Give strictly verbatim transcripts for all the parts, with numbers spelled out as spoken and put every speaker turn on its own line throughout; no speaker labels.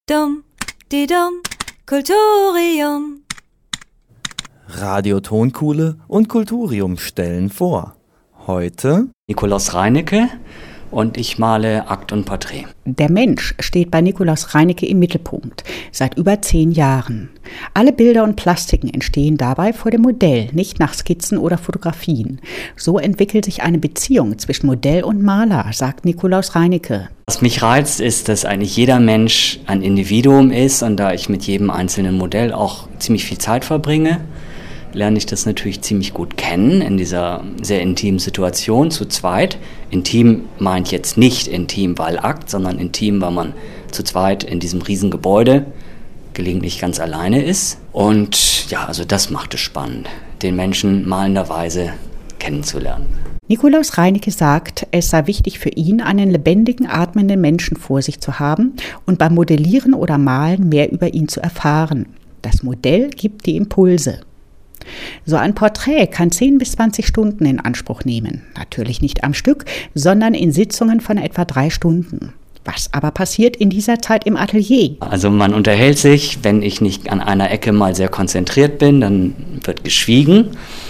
Dum, di dum, Kulturium.
Radio Tonkuhle und Kulturium stellen vor. Heute
Nikolaus Reinecke und ich male Akt und Porträt.
Der Mensch steht bei Nikolaus Reinecke im Mittelpunkt, seit über zehn Jahren. Alle Bilder und Plastiken entstehen dabei vor dem Modell, nicht nach Skizzen oder Fotografien. So entwickelt sich eine Beziehung zwischen Modell und Maler, sagt Nikolaus Reinecke.
Was mich reizt, ist, dass eigentlich jeder Mensch ein Individuum ist und da ich mit jedem einzelnen Modell auch ziemlich viel Zeit verbringe, lerne ich das natürlich ziemlich gut kennen in dieser sehr intimen Situation zu zweit. Intim meint jetzt nicht intim, weil Akt, sondern intim, weil man zu zweit in diesem riesen Gebäude gelegentlich ganz alleine ist. Und ja, also das macht es spannend, den Menschen malenderweise kennenzulernen.
Nikolaus Reinecke sagt, es sei wichtig für ihn, einen lebendigen, atmenden Menschen vor sich zu haben und beim Modellieren oder Malen mehr über ihn zu erfahren. Das Modell gibt die Impulse. So ein Porträt kann zehn bis zwanzig Stunden in Anspruch nehmen. Natürlich nicht am Stück, sondern in Sitzungen von etwa drei Stunden. Was aber passiert in dieser Zeit im Atelier?
Also man unterhält sich, wenn ich nicht an einer Ecke mal sehr konzentriert bin, dann wird geschwiegen.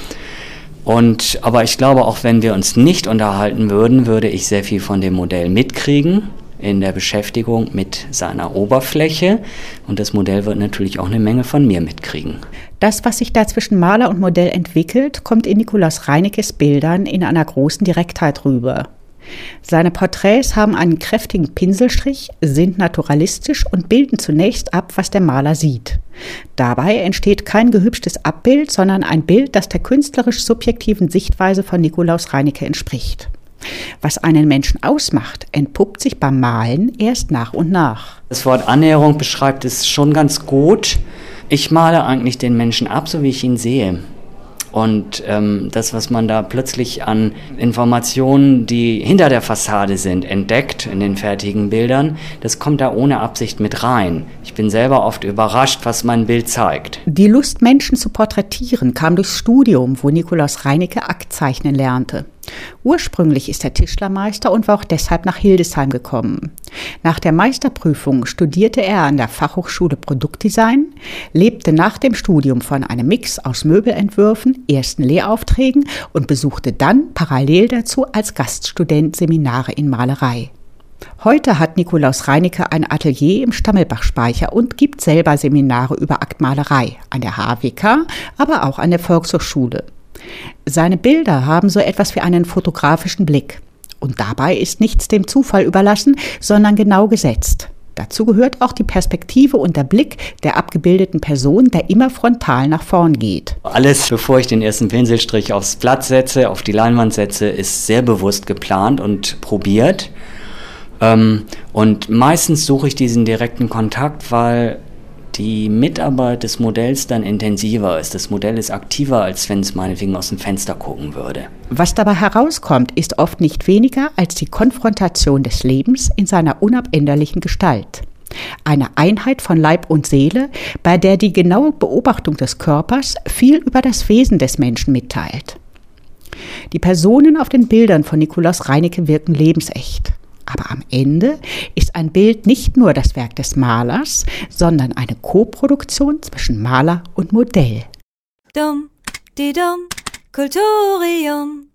Und, aber ich glaube, auch wenn wir uns nicht unterhalten würden, würde ich sehr viel von dem Modell mitkriegen in der Beschäftigung mit seiner Oberfläche. Und das Modell wird natürlich auch eine Menge von mir mitkriegen.
Das, was sich da zwischen Maler und Modell entwickelt, kommt in Nikolaus Reineckes Bildern in einer großen Direktheit rüber. Seine Porträts haben einen kräftigen Pinselstrich, sind naturalistisch und bilden zunächst ab, was der Maler sieht. Dabei entsteht kein gehübschtes Abbild, sondern ein Bild, das der künstlerisch subjektiven Sichtweise von Nikolaus Reinecke entspricht. Was einen Menschen ausmacht, entpuppt sich beim Malen erst nach und nach.
Das Wort Annäherung beschreibt es schon ganz gut. Ich male eigentlich den Menschen ab, so wie ich ihn sehe. Und ähm, das, was man da plötzlich an Informationen, die hinter der Fassade sind, entdeckt in den fertigen Bildern, das kommt da ohne Absicht mit rein. Ich bin selber oft überrascht, was mein Bild zeigt.
Die Lust, Menschen zu porträtieren, kam durchs Studium, wo Nikolaus Reinecke Aktzeichnen lernte. Ursprünglich ist er Tischlermeister und war auch deshalb nach Hildesheim gekommen. Nach der Meisterprüfung studierte er an der Fachhochschule Produktdesign, lebte nach dem Studium von einem Mix aus Möbelentwürfen, ersten Lehraufträgen und besuchte dann parallel dazu als Gaststudent Seminare in Malerei. Heute hat Nikolaus Reinecke ein Atelier im Stammelbach-Speicher und gibt selber Seminare über Aktmalerei an der H W K, aber auch an der Volkshochschule. Seine Bilder haben so etwas wie einen fotografischen Blick. Und dabei ist nichts dem Zufall überlassen, sondern genau gesetzt. Dazu gehört auch die Perspektive und der Blick der abgebildeten Person, der immer frontal nach vorn geht.
Alles, bevor ich den ersten Pinselstrich aufs Blatt setze, auf die Leinwand setze, ist sehr bewusst geplant und probiert. Und meistens suche ich diesen direkten Kontakt, weil die Mitarbeit des Modells dann intensiver ist. Das Modell ist aktiver, als wenn es meinetwegen aus dem Fenster gucken würde.
Was dabei herauskommt, ist oft nicht weniger als die Konfrontation des Lebens in seiner unabänderlichen Gestalt. Eine Einheit von Leib und Seele, bei der die genaue Beobachtung des Körpers viel über das Wesen des Menschen mitteilt. Die Personen auf den Bildern von Nikolaus Reinecke wirken lebensecht. Aber am Ende ist ein Bild nicht nur das Werk des Malers, sondern eine Koproduktion zwischen Maler und Modell.
Dum, di dum, Kulturium.